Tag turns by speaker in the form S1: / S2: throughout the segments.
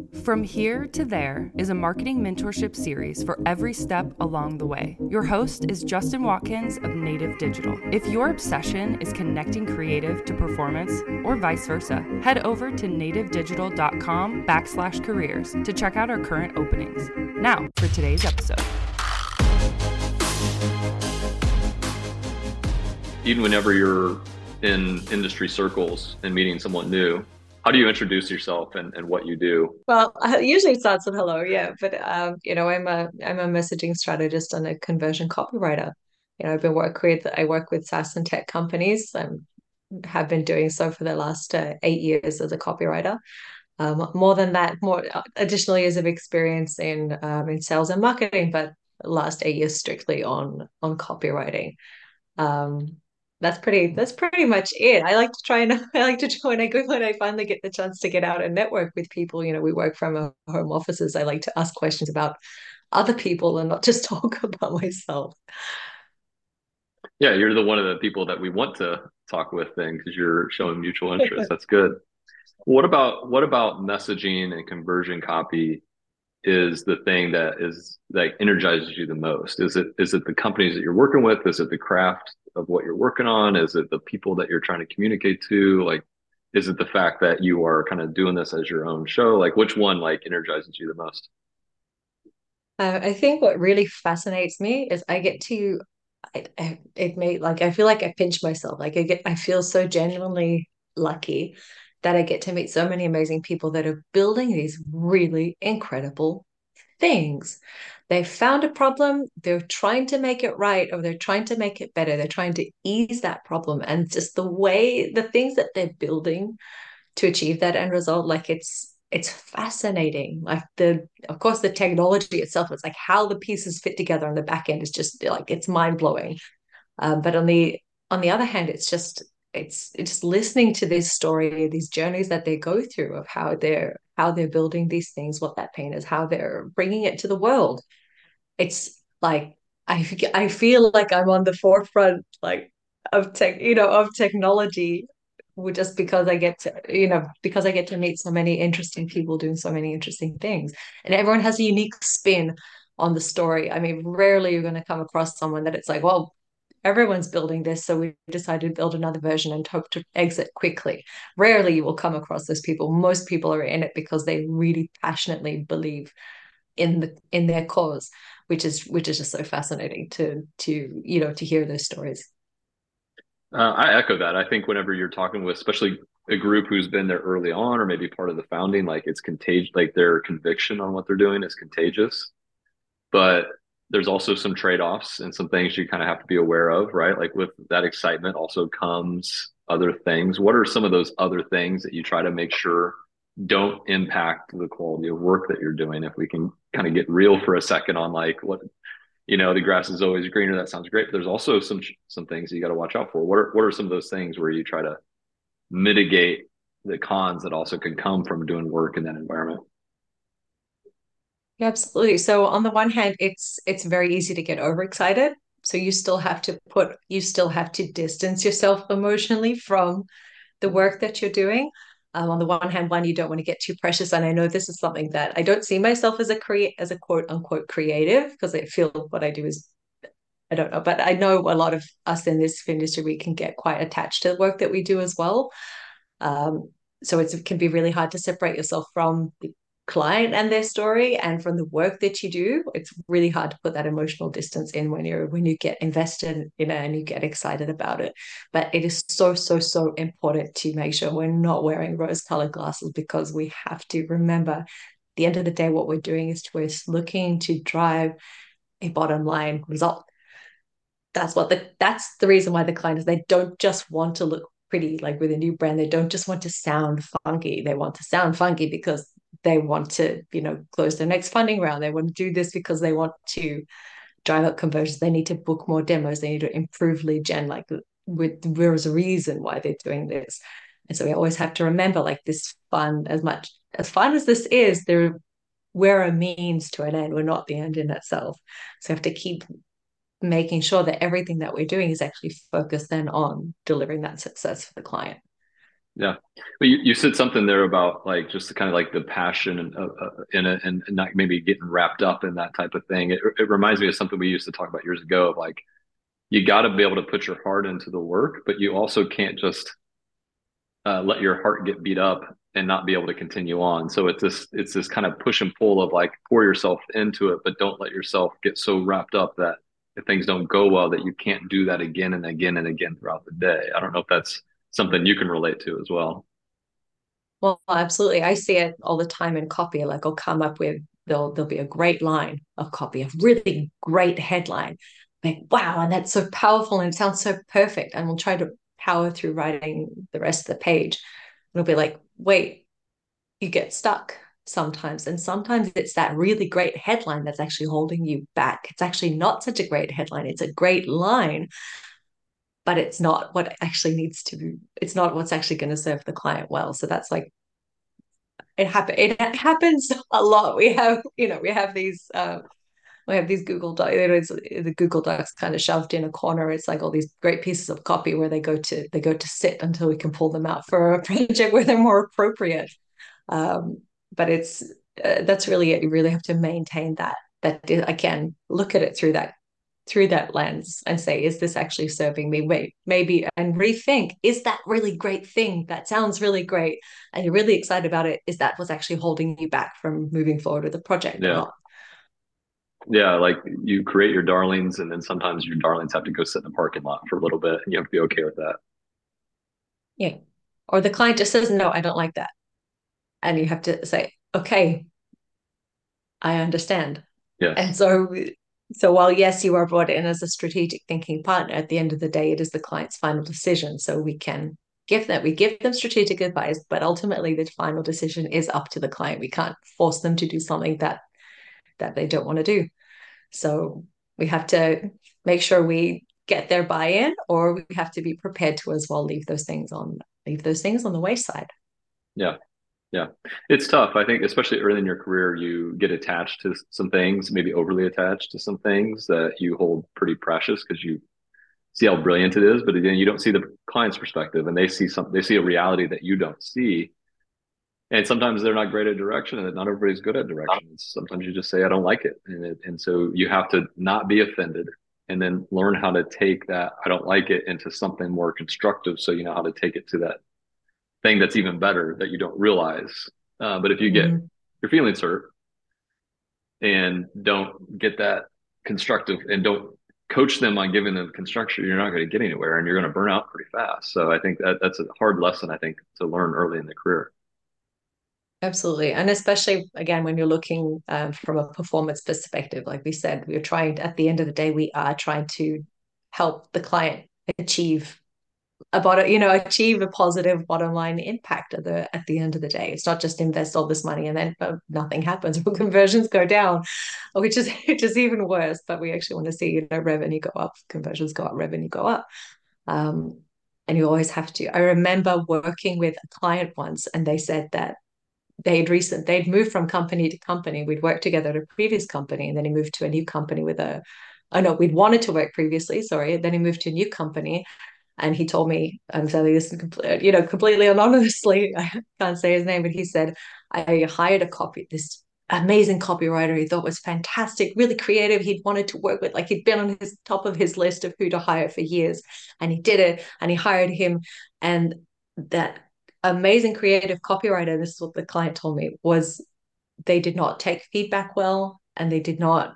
S1: From Here to There is a marketing mentorship series for every step along the way. Your host is Justin Watkins of Native Digital. If your obsession is connecting creative to performance or vice versa, head over to nativedigital.com/careers to check out our current openings. Now for today's episode.
S2: Even whenever you're in industry circles and meeting someone new, how do you introduce yourself and what you do?
S3: Well, usually it starts with hello, yeah. But I'm a messaging strategist and a conversion copywriter. I work with SaaS and tech companies and have been doing so for the last 8 years as a copywriter. More than that, more additional years of experience in sales and marketing, but the last 8 years strictly on copywriting. Um, that's pretty much it. I like to try and I like to try when I finally get the chance to get out and network with people. We work from home offices. I like to ask questions about other people and not just talk about myself.
S2: Yeah, you're the one of the people that we want to talk with then because you're showing mutual interest. That's good. What about messaging and conversion copy is the thing that is like energizes you the most? Is it the companies that you're working with? Is it the craft of what you're working on? Is it the people that you're trying to communicate to? Like, is it the fact that you are kind of doing this as your own show? Like, which one like energizes you the most?
S3: I think what really fascinates me is I get to it may like I feel like I pinch myself. I feel so genuinely lucky that I get to meet so many amazing people that are building these really incredible things. They found a problem, they're trying to make it right, or they're trying to make it better. They're trying to ease that problem. And just the things that they're building to achieve that end result, like it's fascinating. Like of course, the technology itself, it's like how the pieces fit together on the back end is just like it's mind blowing. But on the other hand, it's just listening to this story, these journeys that they go through of how they're building these things, what that pain is, how they're bringing it to the world. It's like I feel like I'm on the forefront, like of technology, just because I get to meet so many interesting people doing so many interesting things, and everyone has a unique spin on the story. I mean, rarely you're going to come across someone that it's like, well, everyone's building this, so we decided to build another version and hope to exit quickly. Rarely you will come across those people. Most people are in it because they really passionately believe in their cause, which is just so fascinating to hear those stories.
S2: I echo that. I think whenever you're talking with, especially a group who's been there early on, or maybe part of the founding, like it's contagious, like their conviction on what they're doing is contagious. But there's also some trade-offs and some things you kind of have to be aware of, right? Like with that excitement also comes other things. What are some of those other things that you try to make sure don't impact the quality of work that you're doing? If we can kind of get real for a second on like the grass is always greener. That sounds great, but there's also some things you got to watch out for. What are some of those things where you try to mitigate the cons that also can come from doing work in that environment?
S3: Yeah, absolutely. So on the one hand, it's very easy to get overexcited. So you still have to distance yourself emotionally from the work that you're doing. On the one hand, you don't want to get too precious. And I know this is something that I don't see myself as a quote unquote creative, because I feel what I do is, I don't know, but I know a lot of us in this industry, we can get quite attached to the work that we do as well. Um, so it can be really hard to separate yourself from the client and their story and from the work that you do. It's really hard to put that emotional distance in when you get invested in it and you get excited about it. But it is so, so, so important to make sure we're not wearing rose-colored glasses, because we have to remember at the end of the day, what we're doing is we're looking to drive a bottom line result. That's the reason why the client is, they don't just want to look pretty, like with a new brand. They don't just want to sound funky. They want to sound funky because they want to, close their next funding round. They want to do this because they want to drive up conversions. They need to book more demos. They need to improve lead gen. Like there's a reason why they're doing this. And so we always have to remember, like, this fun, as much as fun as this is, we're a means to an end. We're not the end in itself. So we have to keep making sure that everything that we're doing is actually focused then on delivering that success for the client.
S2: Yeah. But you said something there about like just kind of like the passion in it and not maybe getting wrapped up in that type of thing. It reminds me of something we used to talk about years ago of like, you got to be able to put your heart into the work, but you also can't just let your heart get beat up and not be able to continue on. So it's this kind of push and pull of like pour yourself into it, but don't let yourself get so wrapped up that if things don't go well, that you can't do that again and again and again throughout the day. I don't know if that's something you can relate to as well.
S3: Well, absolutely. I see it all the time in copy. Like I'll come up with there'll be a great line of copy, a really great headline. Like, wow, and that's so powerful and it sounds so perfect. And we'll try to power through writing the rest of the page. And it'll be like, wait, you get stuck sometimes. And sometimes it's that really great headline that's actually holding you back. It's actually not such a great headline. It's a great line, but it's not what actually needs to be, it's not what's actually going to serve the client well. So that's like it happens a lot. We have these Google Docs. The Google Docs kind of shoved in a corner. It's like all these great pieces of copy where they go to sit until we can pull them out for a project where they're more appropriate. But it's that's really it. You really have to maintain that again, look at it through that lens and say, is this actually serving me? Wait, maybe, and rethink, is that really great thing that sounds really great and you're really excited about it? Is that what's actually holding you back from moving forward with the project or
S2: Yeah.
S3: not?
S2: Yeah. Like you create your darlings and then sometimes your darlings have to go sit in the parking lot for a little bit and you have to be okay with that.
S3: Yeah. Or the client just says, no, I don't like that. And you have to say, okay, I understand. And
S2: Yes.
S3: so while yes, you are brought in as a strategic thinking partner, at the end of the day, it is the client's final decision. So we give them strategic advice, but ultimately the final decision is up to the client. We can't force them to do something that they don't want to do. So we have to make sure we get their buy-in, or we have to be prepared to as well leave those things on the wayside.
S2: Yeah. Yeah, it's tough. I think, especially early in your career, you get attached to some things, maybe overly attached to some things that you hold pretty precious because you see how brilliant it is. But again, you don't see the client's perspective, and they see a reality that you don't see. And sometimes they're not great at direction, and not everybody's good at direction. Sometimes you just say, "I don't like it," and so you have to not be offended, and then learn how to take that "I don't like it" into something more constructive, so you know how to take it to that thing that's even better that you don't realize. But if you get
S3: Mm-hmm.
S2: your feelings hurt and don't get that constructive and don't coach them on giving them construction, you're not going to get anywhere and you're going to burn out pretty fast. So I think that's a hard lesson, I think, to learn early in the career.
S3: Absolutely. And especially again, when you're looking from a performance perspective, like we said, at the end of the day, we are trying to help the client achieve achieve a positive bottom line impact at the end of the day. It's not just invest all this money and then nothing happens or conversions go down, which is even worse. But we actually want to see, revenue go up, conversions go up, revenue go up. Um, and you always have to. I remember working with a client once, and they said that they'd moved from company to company. We'd worked together at a previous company, and then he moved to a new company with a. Oh no, we'd wanted to work previously. Sorry, then he moved to a new company, and he told me, I'm telling this completely anonymously. I can't say his name, but he said I hired this amazing copywriter he thought was fantastic, really creative. He'd wanted to work with, like he'd been on his top of his list of who to hire for years, and he did it, and he hired him, and that amazing creative copywriter. This is what the client told me was they did not take feedback well, and they did not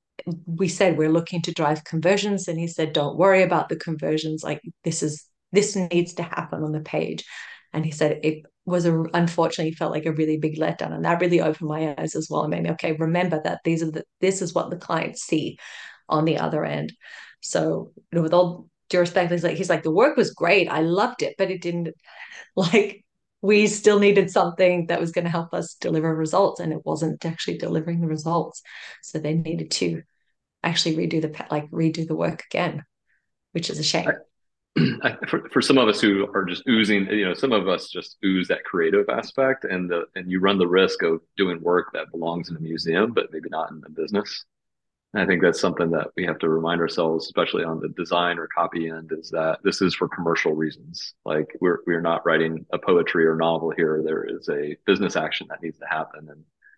S3: we said we're looking to drive conversions, and he said don't worry about the conversions, like this needs to happen on the page. And he said it was unfortunately felt like a really big letdown, and that really opened my eyes as well and made me, okay, remember that this is what the clients see on the other end. So with all due respect, he's like the work was great, I loved it, but it didn't, like, we still needed something that was going to help us deliver results, and it wasn't actually delivering the results. So they needed to actually redo the work again, which is a shame.
S2: For some of us who are just oozing, some of us just ooze that creative aspect, and you run the risk of doing work that belongs in a museum, but maybe not in the business. I think that's something that we have to remind ourselves, especially on the design or copy end, is that this is for commercial reasons. Like we're not writing a poetry or novel here. There is a business action that needs to happen,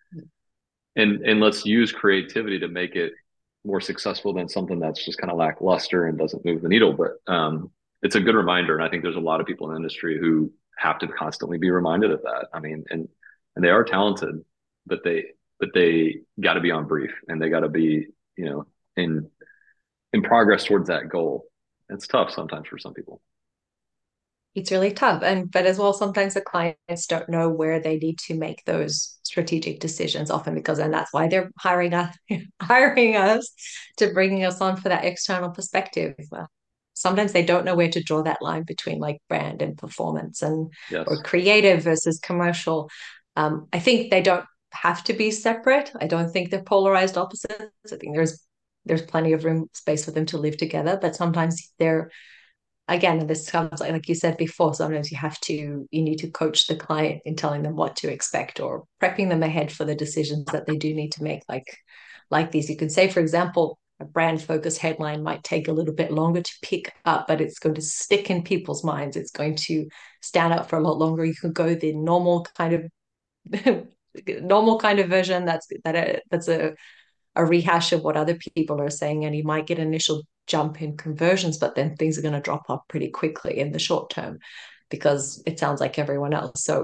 S2: and let's use creativity to make it more successful than something that's just kind of lackluster and doesn't move the needle. But it's a good reminder, and I think there's a lot of people in the industry who have to constantly be reminded of that. I mean, and they are talented, but they got to be on brief, and they got to be, you know, in progress towards that goal. It's tough sometimes for some people.
S3: It's really tough. And but as well, sometimes the clients don't know where they need to make those strategic decisions often because and that's why they're hiring us to bringing us on for that external perspective. Sometimes they don't know where to draw that line between like brand and performance and or
S2: Yes.
S3: creative versus commercial. I think they don't have to be separate. I don't think they're polarized opposites. I think there's plenty of room space for them to live together, but sometimes they're again, this comes like you said before, sometimes you need to coach the client in telling them what to expect or prepping them ahead for the decisions that they do need to make. Like these, you can say, for example, a brand focused headline might take a little bit longer to pick up, but it's going to stick in people's minds. It's going to stand out for a lot longer. You could go the normal kind of version that's a rehash of what other people are saying, and you might get an initial jump in conversions, but then things are going to drop off pretty quickly in the short term because it sounds like everyone else. So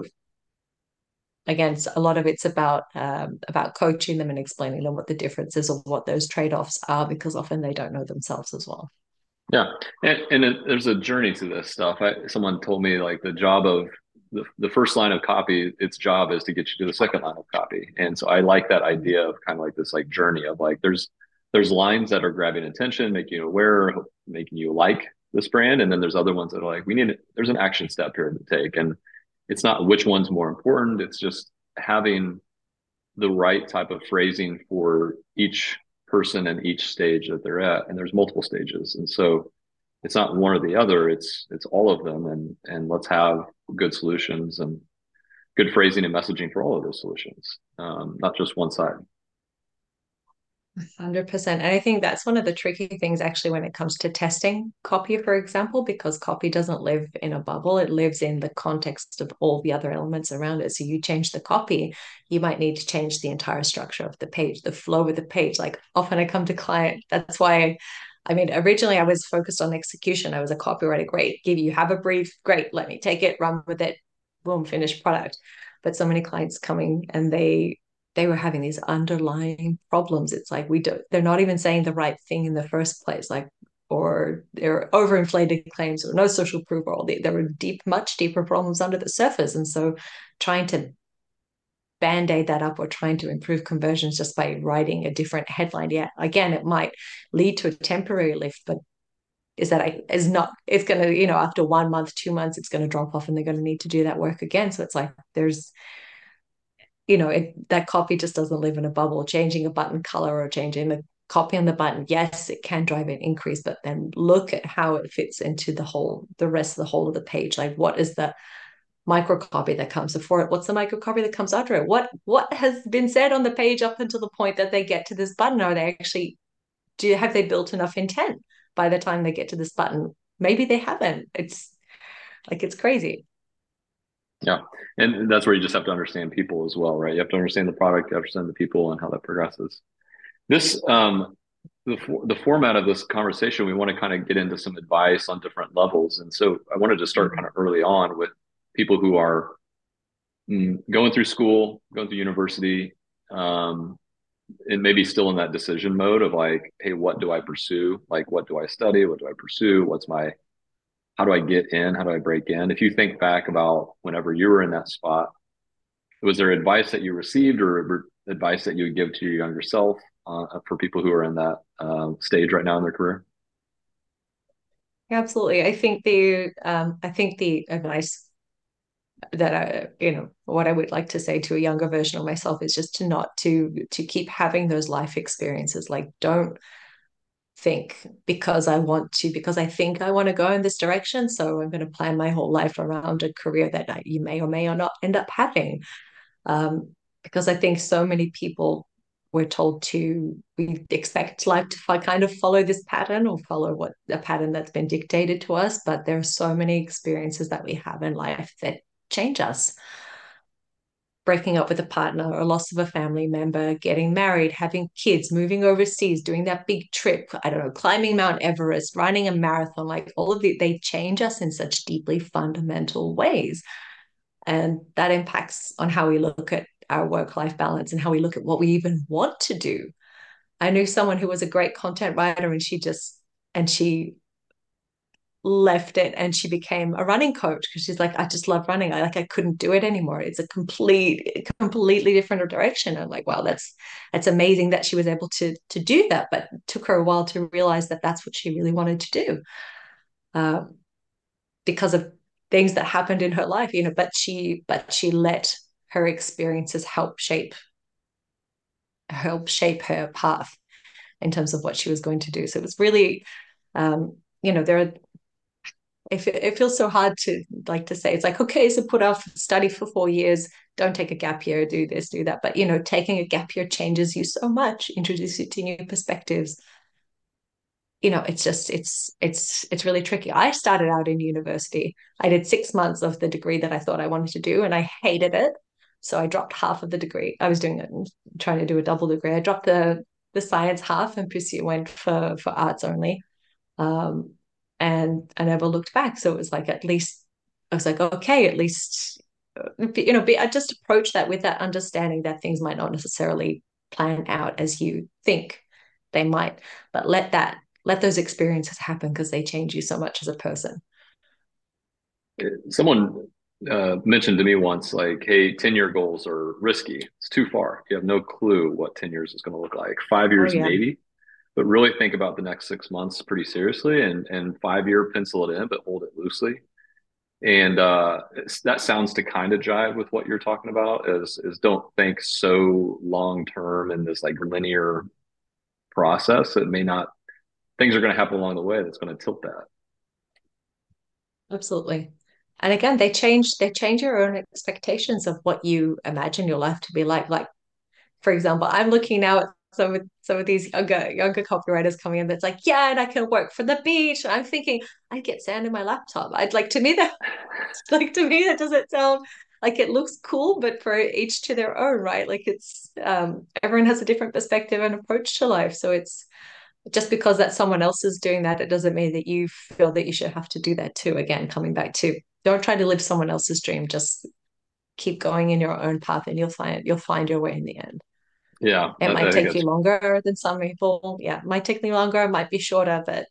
S3: again, a lot of it's about coaching them and explaining them what the differences or what those trade-offs are, because often they don't know themselves as well.
S2: Yeah, there's a journey to this stuff. Someone told me like the job of the first line of copy, its job is to get you to the second line of copy. And so I like that idea of kind of like this like journey of like there's lines that are grabbing attention, making you aware, making you like this brand, and then there's other ones that are like there's an action step here to take, and it's not which one's more important. It's just having the right type of phrasing for each person and each stage that they're at, and there's multiple stages, and so it's not one or the other, it's all of them, and let's have good solutions and good phrasing and messaging for all of those solutions, not just one side.
S3: 100%. And I think that's one of the tricky things actually when it comes to testing copy, for example, because copy doesn't live in a bubble. It lives in the context of all the other elements around it. So you change the copy, you might need to change the entire structure of the page, the flow of the page. Like often I come to client, that's why I mean, originally I was focused on execution. I was a copywriter. Great. You have a brief. Great. Let me take it, run with it. Boom, finished product. But so many clients coming and they were having these underlying problems. It's like they're not even saying the right thing in the first place, like, or they're overinflated claims or no social proof, or there were much deeper problems under the surface. And so trying to band-aid that up or trying to improve conversions just by writing a different headline. Yeah, again, it might lead to a temporary lift, but it's going to, after 1 month, 2 months, it's going to drop off and they're going to need to do that work again. So it's like there's that copy just doesn't live in a bubble. Changing a button color or changing the copy on the button, yes, it can drive an increase, but then look at how it fits into the rest of the whole of the page. Like, what is the micro copy that comes before it? What's the micro copy that comes after it? What has been said on the page up until the point that they get to this button? Are they actually have they built enough intent by the time they get to this button? Maybe they haven't. It's crazy.
S2: Yeah. And that's where you just have to understand people as well, right? You have to understand the product, you have to understand the people and how that progresses. This, the format of this conversation, we want to kind of get into some advice on different levels. And so I wanted to start kind of early on with people who are going through school, going through university, and maybe still in that decision mode of like, hey, what do I pursue? Like, what do I study? What do I pursue? How do I get in? How do I break in? If you think back about whenever you were in that spot, was there advice that you received or advice that you would give to your younger self for people who are in that stage right now in their career?
S3: Absolutely. I think the advice that what I would like to say to a younger version of myself is just to keep having those life experiences. Like, don't think because I think I want to go in this direction, so I'm going to plan my whole life around a career that you may or may not end up having. Because I think so many people we're told to, we expect life to kind of follow this pattern or follow what a pattern that's been dictated to us. But there are so many experiences that we have in life that change us. Breaking up with a partner, or loss of a family member, getting married, having kids, moving overseas, doing that big trip, I don't know, climbing Mount Everest, running a marathon, like all of it, they change us in such deeply fundamental ways. And that impacts on how we look at our work-life balance and how we look at what we even want to do. I knew someone who was a great content writer, and she left it and she became a running coach because she's like, I just love running. I couldn't do it anymore. It's a completely different direction. I'm like, wow, that's amazing that she was able to do that, but it took her a while to realize that that's what she really wanted to do, because of things that happened in her life, but she let her experiences help shape her path in terms of what she was going to do. So it was really, there are, it feels so hard to like to say, it's like, okay, so put off study for 4 years, don't take a gap year, do this, do that. But, taking a gap year changes you so much, introduces you to new perspectives. It's just, it's really tricky. I started out in university. I did 6 months of the degree that I thought I wanted to do, and I hated it. So I dropped half of the degree. I was doing it, trying to do a double degree. I dropped the science half and went for arts only. Um, and I never looked back. So it was like, at least I was like, okay, at least, I just approach that with that understanding that things might not necessarily plan out as you think they might, but let those experiences happen because they change you so much as a person.
S2: Someone mentioned to me once, like, hey, 10-year goals are risky. It's too far. You have no clue what 10 years is going to look like. Five
S3: Oh
S2: years,
S3: yeah.
S2: maybe, but really think about the next 6 months pretty seriously, and 5 year pencil it in, but hold it loosely. And that sounds to kind of jive with what you're talking about, is don't think so long term in this like linear process. It may not, things are going to happen along the way that's going to tilt that.
S3: Absolutely. And again, they change your own expectations of what you imagine your life to be like. Like, for example, I'm looking now at some of these younger copywriters coming in that's like, yeah, and I can work from the beach. And I'm thinking, I'd get sand in my laptop. I'd like, to me that like, to me that doesn't sound like, it looks cool, but for each to their own, right? Like, it's everyone has a different perspective and approach to life. So it's just because that someone else is doing that, it doesn't mean that you feel that you should have to do that too. Again, coming back to, don't try to live someone else's dream. Just keep going in your own path, and you'll find your way in the end.
S2: Yeah,
S3: It
S2: I
S3: might
S2: think
S3: take you
S2: that's
S3: longer than some people. Yeah, it might take me longer, it might be shorter, but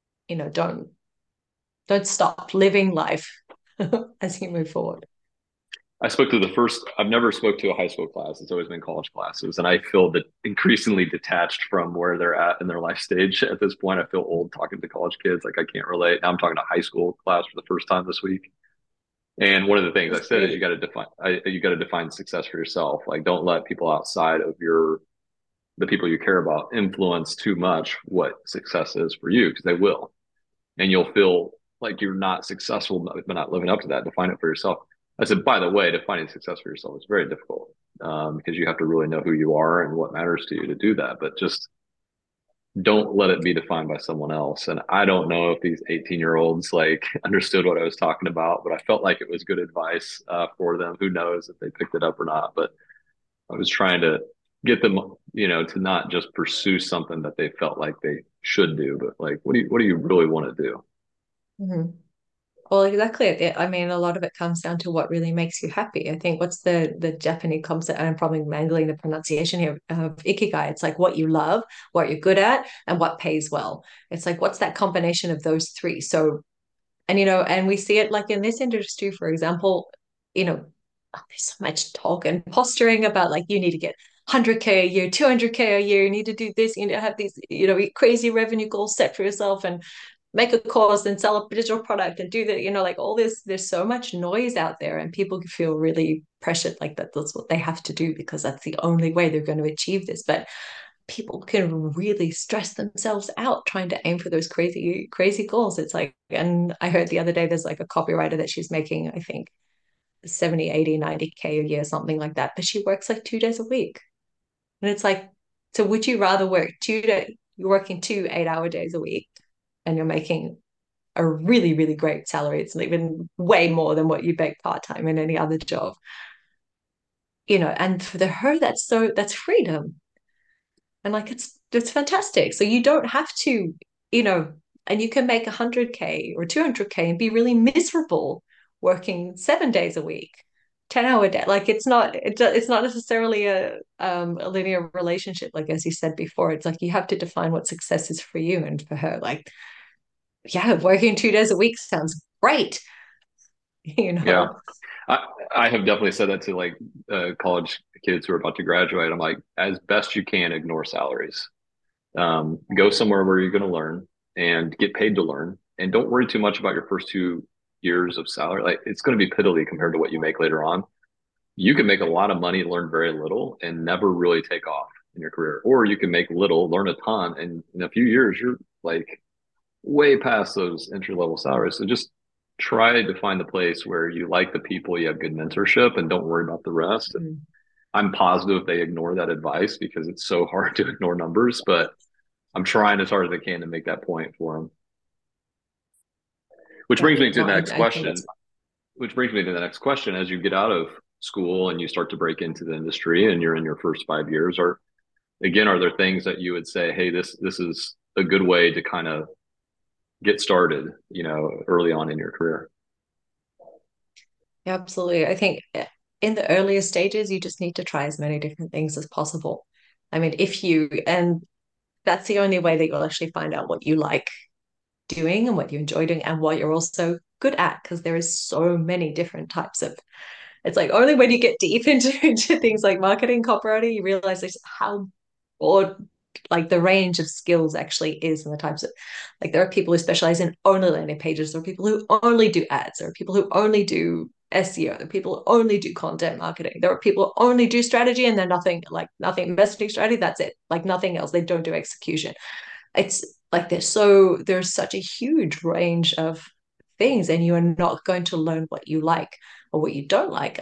S3: don't stop living life as you move forward.
S2: I spoke to the first, I've never spoke to a high school class. It's always been college classes. And I feel that increasingly detached from where they're at in their life stage. At this point, I feel old talking to college kids. Like I can't relate. Now I'm talking to high school class for the first time this week. And one of the things I
S3: That's
S2: said is
S3: great.
S2: you got to define success for yourself. Like don't let people outside of the people you care about influence too much what success is for you, because they will. And you'll feel like you're not successful but not living up to that. Define it for yourself. I said, by the way, defining success for yourself is very difficult, because you have to really know who you are and what matters to you to do that. But just don't let it be defined by someone else. And I don't know if these 18-year-olds like understood what I was talking about, but I felt like it was good advice for them. Who knows if they picked it up or not? But I was trying to get them, to not just pursue something that they felt like they should do, but like, what do you really want to do?
S3: Mhm. Well, exactly. I mean, a lot of it comes down to what really makes you happy. I think, what's the Japanese concept, and I'm probably mangling the pronunciation here, of ikigai. It's like what you love, what you're good at, and what pays well. It's like, what's that combination of those three? So, and we see it like in this industry, for example, there's so much talk and posturing about, like, you need to get 100K a year, 200K a year, you need to do this, you need to have these, crazy revenue goals set for yourself, and make a course and sell a digital product and do that, like all this. There's so much noise out there, and people can feel really pressured, like that's what they have to do because that's the only way they're going to achieve this. But people can really stress themselves out trying to aim for those crazy, crazy goals. It's like, and I heard the other day, there's like a copywriter that she's making, I think 70, 80, 90K a year, something like that. But she works like 2 days a week. And it's like, So would you rather work you're working 2 8-hour days a week and you're making a really, really great salary. It's even way more than what you make part-time in any other job. And for her, that's freedom. And like it's fantastic. So you don't have to, you know, and you can make 100K or 200K and be really miserable working 7 days a week. 10-hour day, like it's not necessarily a linear relationship, like as you said before. It's like you have to define what success is for you. And for her, like, yeah, working 2 days a week sounds great, you
S2: Yeah.
S3: know.
S2: I have definitely said that to like college kids who are about to graduate. I'm like, as best you can, ignore salaries. Go somewhere where you're going to learn and get paid to learn, and don't worry too much about your first 2 years of salary. Like it's going to be piddly compared to what you make later on. You can make a lot of money, learn very little, and never really take off in your career, or you can make little, learn a ton, and in a few years you're like way past those entry level salaries. So just try to find the place where you like the people, you have good mentorship, and don't worry about the rest. And
S3: Mm.
S2: I'm positive they ignore that advice because it's so hard to ignore numbers, but I'm trying as hard as I can to make that point for them. Which
S3: Yeah,
S2: brings me to
S3: no,
S2: the next
S3: I think it's
S2: question. Which brings me to the next question. As you get out of school and you start to break into the industry and you're in your first 5 years, are there things that you would say, hey, this is a good way to kind of get started, early on in your career?
S3: yeah, absolutely. I think in the earlier stages, you just need to try as many different things as possible. I mean, and that's the only way that you'll actually find out what you like doing and what you enjoy doing and what you're also good at, because there is so many different types of. It's like only when you get deep into things like marketing, copywriting, you realize just how broad like the range of skills actually is, and the types of, like, there are people who specialize in only landing pages, there are people who only do ads, there are people who only do SEO, there are people who only do content marketing, there are people who only do strategy and then nothing messaging strategy, that's it, like nothing else, they don't do execution. It's like there's such a huge range of things, and you are not going to learn what you like or what you don't like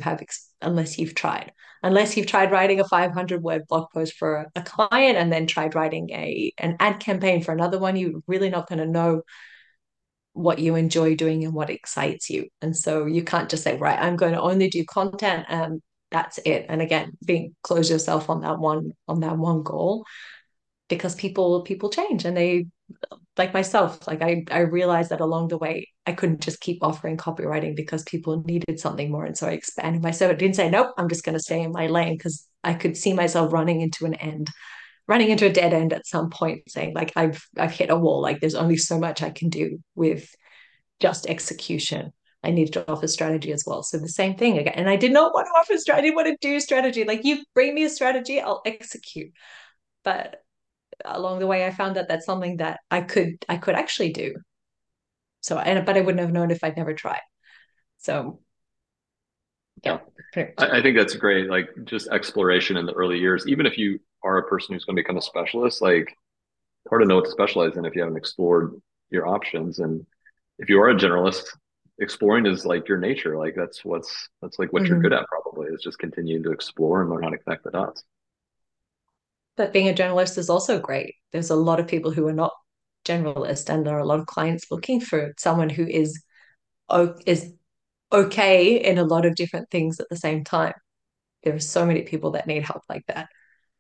S3: unless you've tried writing a 500 word blog post for a client and then tried writing an ad campaign for another one. You're really not going to know what you enjoy doing and what excites you. And so you can't just say, right, I'm going to only do content and that's it. And again, close yourself on that one goal, because people change, and they, like myself, like I realized that along the way I couldn't just keep offering copywriting because people needed something more, and so I expanded myself. I didn't say nope, I'm just going to stay in my lane, because I could see myself running into a dead end at some point, saying like I've hit a wall, like there's only so much I can do with just execution. I needed to offer strategy as well. So the same thing again. And I did not want to offer strategy, I want to do strategy. Like, you bring me a strategy, I'll execute. But along the way, I found that that's something that I could actually do. So, but I wouldn't have known if I'd never tried. So yeah,
S2: Yeah.
S3: pretty much.
S2: I think that's great. Like just exploration in the early years, even if you are a person who's going to become a specialist, like hard to know what to specialize in if you haven't explored your options. And if you are a generalist, exploring is like your nature. Like that's like what you're good
S3: Mhm.
S2: at, probably, is just continuing to explore and learn how to connect the dots.
S3: But being a generalist is also great. There's a lot of people who are not generalist, and there are a lot of clients looking for someone who is okay in a lot of different things at the same time. There are so many people that need help like that.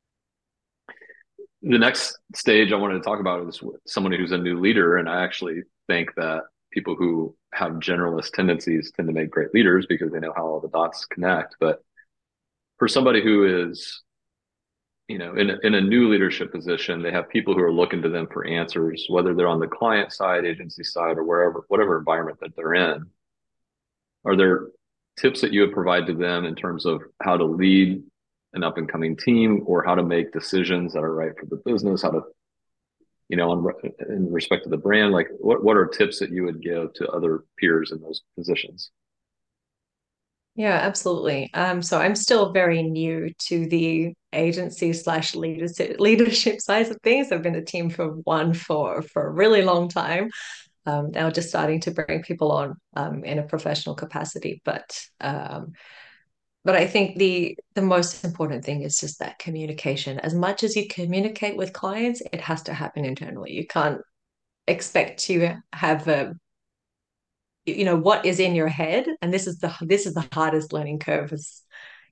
S2: The next stage I wanted to talk about is someone who's a new leader. And I actually think that people who have generalist tendencies tend to make great leaders because they know how all the dots connect. But for somebody who is, in a new leadership position, they have people who are looking to them for answers, whether they're on the client side, agency side, or whatever environment that they're in. Are there tips that you would provide to them in terms of how to lead an up and coming team, or how to make decisions that are right for the business, how to, in respect to the brand, like what are tips that you would give to other peers in those positions?
S3: Yeah, absolutely. So I'm still very new to the agency slash leadership side of things. I've been a team for one for a really long time. Now just starting to bring people on in a professional capacity. But But I think the most important thing is just that communication. As much as you communicate with clients, it has to happen internally. You can't expect to have a, what is in your head, and this is the hardest learning curve as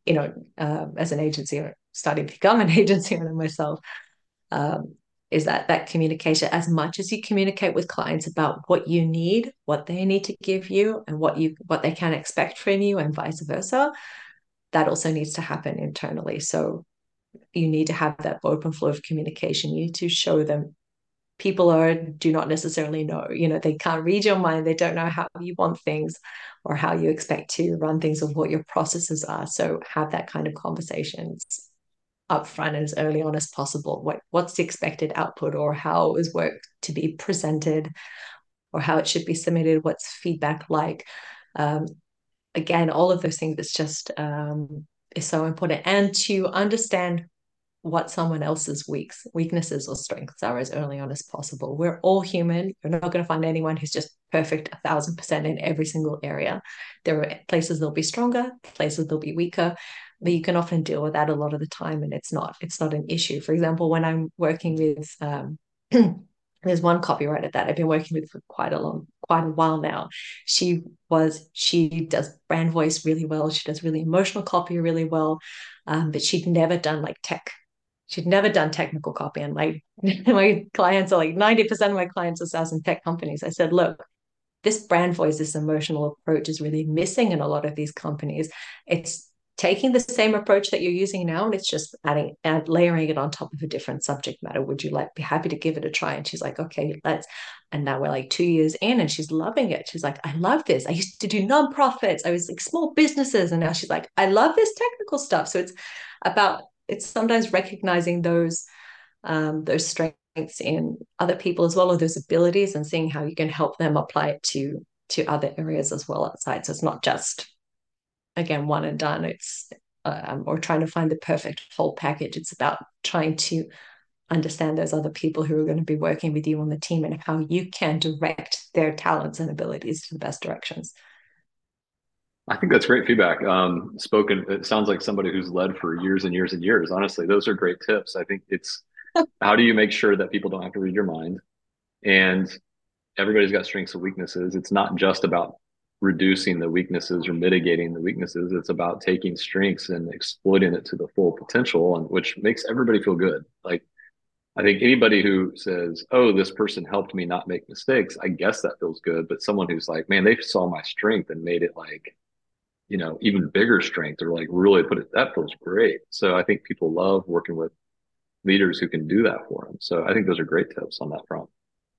S3: as an agency or starting to become an agency owner myself. um, is that communication. As much as you communicate with clients about what you need, what they need to give you, and what they can expect from you, and vice versa, that also needs to happen internally. So you need to have that open flow of communication. You need to show them people do not necessarily know. They can't read your mind. They don't know how you want things or how you expect to run things or what your processes are. So have that kind of conversations upfront and as early on as possible. What's the expected output, or how is work to be presented, or how it should be submitted? What's feedback like? Um, Again, all of those things. It's just is so important, and to understand what someone else's weaknesses or strengths are as early on as possible. We're all human. You're not going to find anyone who's just perfect 1,000% in every single area. There are places they'll be stronger, places they'll be weaker, but you can often deal with that a lot of the time, and it's not an issue. For example, when I'm working with there's one copywriter that I've been working with for quite a while now. She does brand voice really well. She does really emotional copy really well. But she'd never done like tech. She'd never done technical copy. And my clients are like 90% of my clients are SaaS and tech companies. I said, look, this brand voice, this emotional approach is really missing in a lot of these companies. It's taking the same approach that you're using now, and it's just layering it on top of a different subject matter. Would you be happy to give it a try? And she's like, okay, let's. And now we're like 2 years in, and she's loving it. She's like, I love this. I used to do nonprofits. I was like small businesses, and now she's like, I love this technical stuff. So it's sometimes recognizing those strengths in other people as well, or those abilities, and seeing how you can help them apply it to other areas as well outside. So it's not just, again, one and done. It's or trying to find the perfect whole package. It's about trying to understand those other people who are going to be working with you on the team, and how you can direct their talents and abilities to the best directions.
S2: I think that's great feedback. Spoken, it sounds like somebody who's led for years and years and years. Honestly, those are great tips. I think it's how do you make sure that people don't have to read your mind? And everybody's got strengths and weaknesses. It's not just about reducing the weaknesses or mitigating the weaknesses. It's about taking strengths and exploiting it to the full potential, and which makes everybody feel good. Like I think anybody who says, "Oh, this person helped me not make mistakes," I guess that feels good. But someone who's like, "Man, they saw my strength and made it like, even bigger strength, or like really put it," that feels great. So I think people love working with leaders who can do that for them. So I think those are great tips on that front.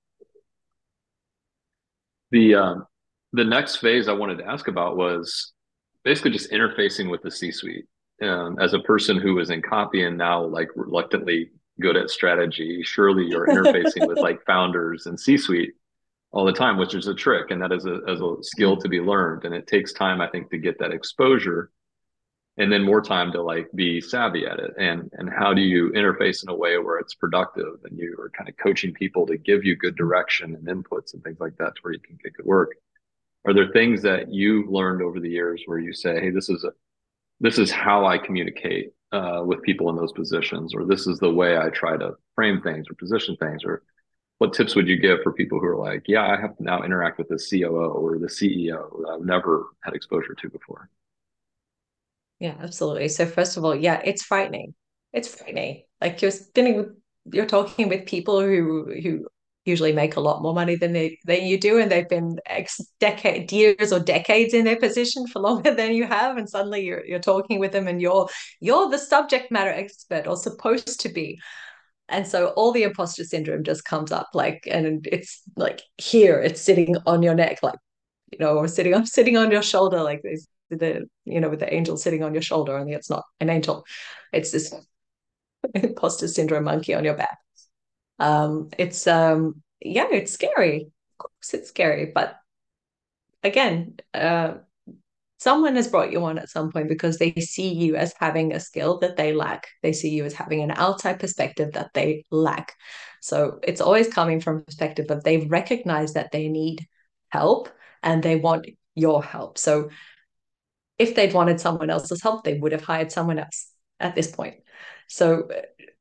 S2: The the next phase I wanted to ask about was basically just interfacing with the C-suite. As a person who was in copy and now like reluctantly good at strategy, surely you're interfacing with like founders and C-suite all the time, which is a trick, and that is a skill to be learned, and it takes time, I think, to get that exposure, and then more time to like be savvy at it. And how do you interface in a way where it's productive and you are kind of coaching people to give you good direction and inputs and things like that to where you can get good work? Are there things that you learned over the years where you say, hey, this is how I communicate with people in those positions, or this is the way I try to frame things or position things? Or what tips would you give for people who are like, yeah, I have to now interact with the COO or the CEO that I've never had exposure to before?
S3: Yeah, absolutely. So first of all, yeah, it's frightening. It's frightening. Like you're talking with people who usually make a lot more money than you do, and they've been years or decades in their position for longer than you have, and suddenly you're talking with them, and you're the subject matter expert, or supposed to be. And so all the imposter syndrome just comes up, like, and it's like here, it's sitting on your neck, like, or sitting on your shoulder, like this, with the angel sitting on your shoulder, only it's not an angel. It's this imposter syndrome monkey on your back. It's yeah, it's scary. Of course it's scary, but again, someone has brought you on at some point because they see you as having a skill that they lack. They see you as having an outside perspective that they lack. So it's always coming from a perspective of they've recognized that they need help and they want your help. So if they'd wanted someone else's help, they would have hired someone else at this point. So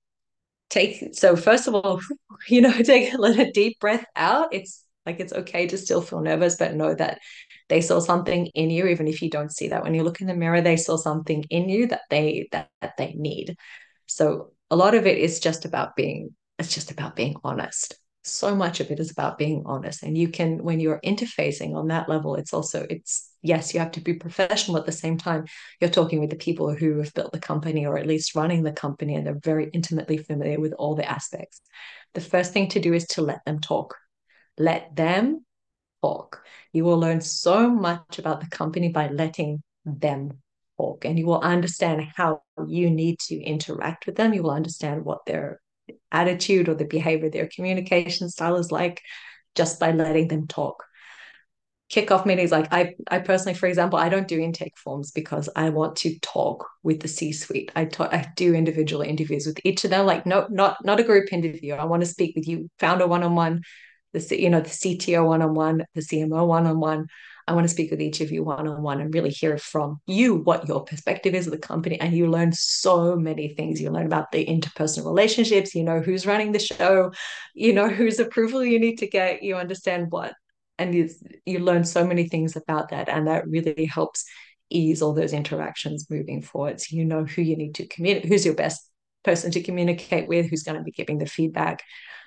S3: first of all, let a deep breath out. It's like, it's okay to still feel nervous, but know that they saw something in you, even if you don't see that when you look in the mirror. They saw something in you that they need. So a lot of it is just about being honest. So much of it is about being honest. And you can, when you're interfacing on that level, it's yes, you have to be professional. At the same time, you're talking with the people who have built the company, or at least running the company, and they're very intimately familiar with all the aspects. The first thing to do is to let them talk. Let them talk. You will learn so much about the company by letting them talk, and you will understand how you need to interact with them. You will understand what their attitude or the behavior, their communication style is like, just by letting them talk. Kickoff meetings, like I personally, for example, I don't do intake forms because I want to talk with the C-suite. I do individual interviews with each of them, like not a group interview. I want to speak with you, founder one-on-one, the CTO one-on-one, the CMO one-on-one. I want to speak with each of you one-on-one and really hear from you what your perspective is of the company. And you learn so many things. You learn about the interpersonal relationships, who's running the show, whose approval you need to get. You understand what, and you learn so many things about that. And that really helps ease all those interactions moving forward. So you know who you need to communicate, who's your best person to communicate with, who's going to be giving the feedback,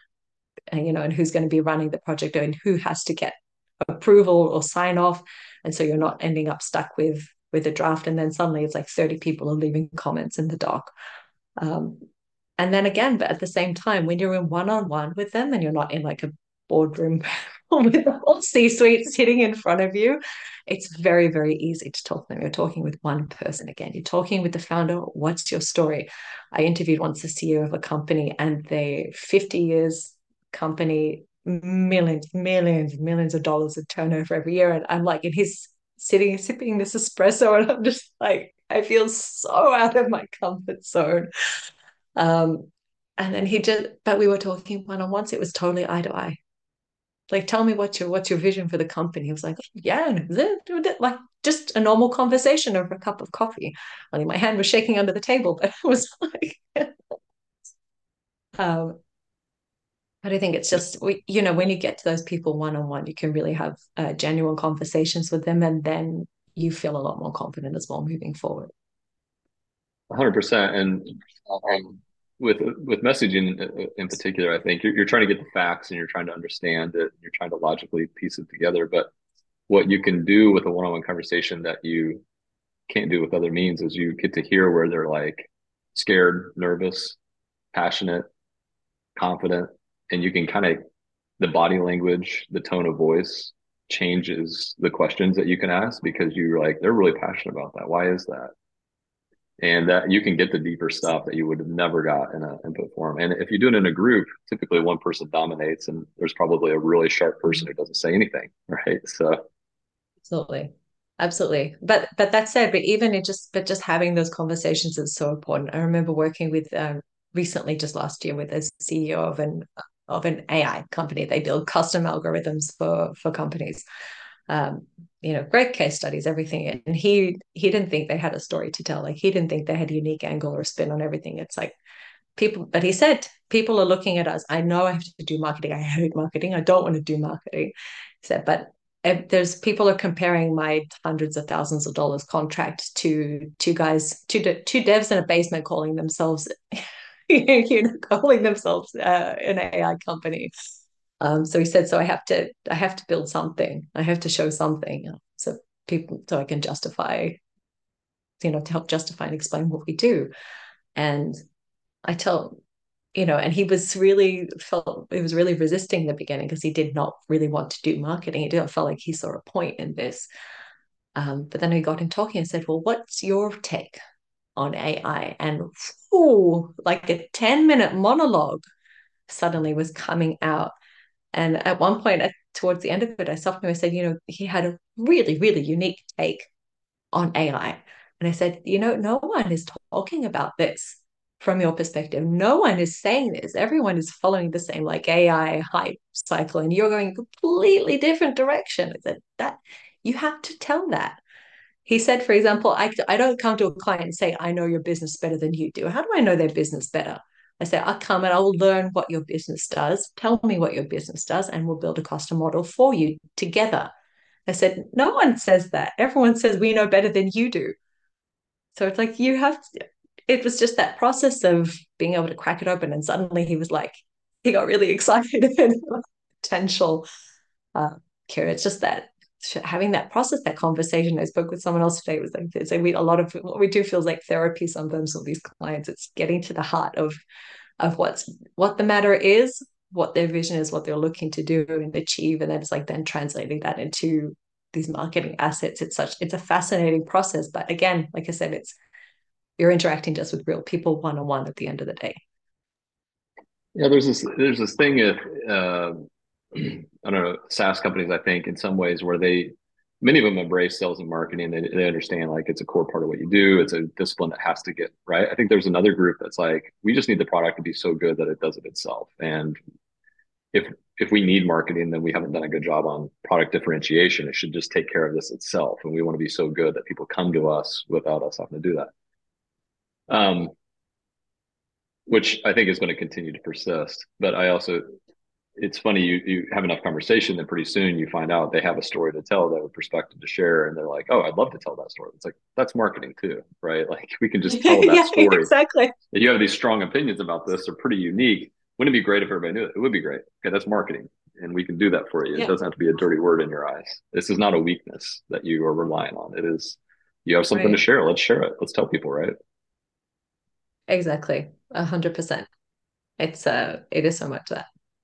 S3: and who's going to be running the project, and who has to get approval or sign off. And so you're not ending up stuck with a draft, and then suddenly it's like 30 people are leaving comments in the doc. And then again, but at the same time, when you're in one-on-one with them and you're not in like a boardroom with the whole C-suite sitting in front of you, it's very, very easy to talk to them. You're talking with one person again. You're talking with the founder. What's your story? I interviewed once the CEO of a company, and they 50 years company, millions of dollars of turnover every year. And I'm like, and he's sitting sipping this espresso, and I'm just like, I feel so out of my comfort zone. And then but we were talking one-on-one, so it was totally eye to eye. Like, tell me what's your vision for the company. He was like, yeah, like just a normal conversation over a cup of coffee. I mean, my hand was shaking under the table, but it was like, but I think it's just, when you get to those people one-on-one, you can really have genuine conversations with them, and then you feel a lot more confident as well moving forward.
S2: 100%. And with messaging in particular, I think you're trying to get the facts and you're trying to understand it. You're trying to logically piece it together. But what you can do with a one-on-one conversation that you can't do with other means is you get to hear where they're like scared, nervous, passionate, confident, and you can kind of, the body language, the tone of voice changes the questions that you can ask, because you're like, they're really passionate about that. Why is that? And that you can get the deeper stuff that you would have never got in an input form. And if you do it in a group, typically one person dominates, and there's probably a really sharp person who doesn't say anything, right? So
S3: absolutely. But that said, just having those conversations is so important. I remember working with recently, just last year, with a CEO of an AI company. They build custom algorithms for companies. Great case studies, everything. And he didn't think they had a story to tell. Like, he didn't think they had a unique angle or a spin on everything. It's like but he said, people are looking at us. I know I have to do marketing. I hate marketing. I don't want to do marketing. He said, but there's people are comparing my hundreds of thousands of dollars contract to two devs in a basement calling themselves calling themselves an AI company. So he said, so I have to build something. I have to show something, so I can justify, to help justify and explain what we do. And I tell, and he was really resisting in the beginning, because he did not really want to do marketing. He didn't feel like he saw a point in this. But then we got him talking and said, well, what's your take on AI? And like a 10-minute monologue suddenly was coming out. And at one point, towards the end of it, I stopped him. I said, he had a really, really unique take on AI. And I said, no one is talking about this from your perspective. No one is saying this. Everyone is following the same like AI hype cycle, and you're going a completely different direction. I said, that you have to tell that. he said, for example, I don't come to a client and say, I know your business better than you do. How do I know their business better? I say, I'll come and I'll learn what your business does. Tell me what your business does, and we'll build a custom model for you together. I said, no one says that. Everyone says we know better than you do. So it's like you have to, it was just that process of being able to crack it open. And suddenly he was like, he got really excited and potential cure. It's just that having that process, that conversation. I spoke with someone else today. It was like, it's like a lot of what we do feels like therapy sometimes with these clients. It's getting to the heart of what the matter is, what their vision is, what they're looking to do and achieve. And then it's like then translating that into these marketing assets. It's a fascinating process. But again, like I said, you're interacting just with real people one-on-one at the end of the day.
S2: Yeah, there's this thing if I don't know, SaaS companies, I think in some ways where many of them embrace sales and marketing. They understand like it's a core part of what you do. It's a discipline that has to get right. I think there's another group that's like, we just need the product to be so good that it does it itself. And if we need marketing, then we haven't done a good job on product differentiation. It should just take care of this itself. And we want to be so good that people come to us without us having to do that. Which I think is going to continue to persist. But it's funny, you have enough conversation that pretty soon you find out they have a story to tell, they have a perspective to share, and they're like, oh, I'd love to tell that story. It's like, that's marketing too, right? Like we can just tell that story.
S3: Exactly.
S2: If you have these strong opinions about this, they're pretty unique. Wouldn't it be great if everybody knew it? It would be great. Okay, that's marketing. And we can do that for you. Yeah. It doesn't have to be a dirty word in your eyes. This is not a weakness that you are relying on. It is, you have something to share. Let's share it. Let's tell people, right?
S3: Exactly. 100%. It is so much that.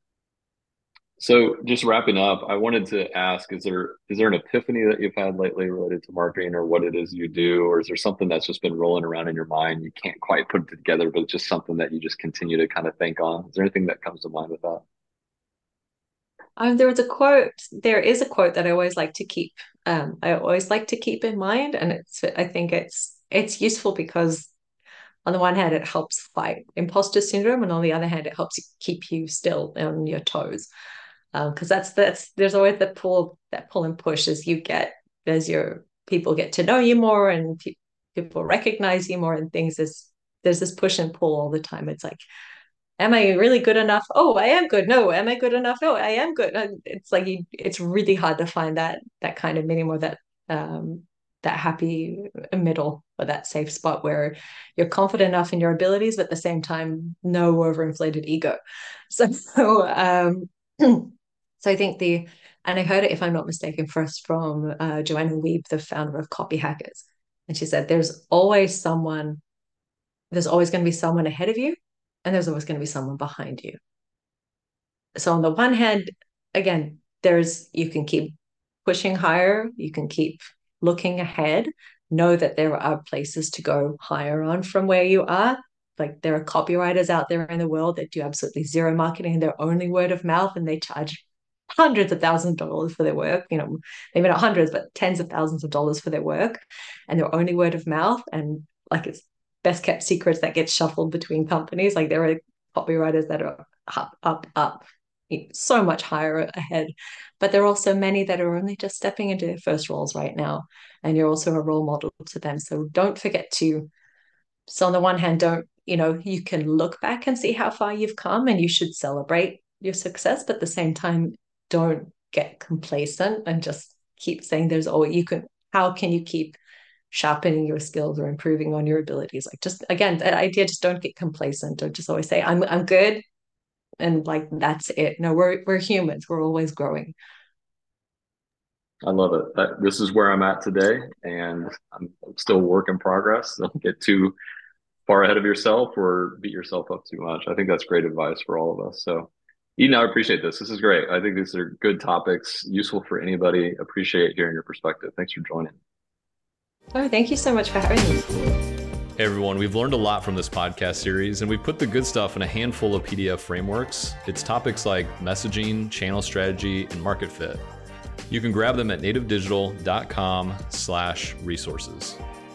S2: So just wrapping up, I wanted to ask, is there an epiphany that you've had lately related to marketing or what it is you do? Or is there something that's just been rolling around in your mind? You can't quite put it together, but it's just something that you just continue to kind of think on. Is there anything that comes to mind with that?
S3: There is a quote that I always like to keep. I always like to keep in mind. And I think it's useful because on the one hand, it helps fight imposter syndrome. And on the other hand, it helps keep you still on your toes. Because there's always that pull and push as your people get to know you more and people recognize you more and things. There's this push and pull all the time. It's like, am I really good enough? Oh, I am good. No, am I good enough? Oh, I am good. And it's like it's really hard to find that kind of medium or that happy middle or that safe spot where you're confident enough in your abilities, but at the same time, no overinflated ego. So I think and I heard it, if I'm not mistaken, first from Joanna Wiebe, the founder of Copy Hackers. And she said, there's always going to be someone ahead of you, and there's always going to be someone behind you. So on the one hand, again, you can keep pushing higher, you can keep looking ahead, know that there are places to go higher on from where you are. Like there are copywriters out there in the world that do absolutely zero marketing and they're only word of mouth, and they charge hundreds of thousands of dollars for their work, maybe not hundreds, but tens of thousands of dollars for their work. And they're only word of mouth. And like it's best kept secrets that get shuffled between companies. Like there are copywriters that are up, so much higher ahead. But there are also many that are only just stepping into their first roles right now. And you're also a role model to them. So don't forget so on the one hand, you can look back and see how far you've come and you should celebrate your success. But at the same time, don't get complacent and just keep saying how can you keep sharpening your skills or improving on your abilities? Like just, again, that idea, just don't get complacent. Don't just always say, I'm good. And like, that's it. No, we're humans. We're always growing.
S2: I love it. This is where I'm at today, and I'm still a work in progress. Don't get too far ahead of yourself or beat yourself up too much. I think that's great advice for all of us. So Eden, I appreciate this. This is great. I think these are good topics, useful for anybody. Appreciate hearing your perspective. Thanks for joining.
S3: Oh, thank you so much for having me.
S4: Hey everyone, we've learned a lot from this podcast series, and we put the good stuff in a handful of PDF frameworks. It's topics like messaging, channel strategy, and market fit. You can grab them at nativedigital.com/resources.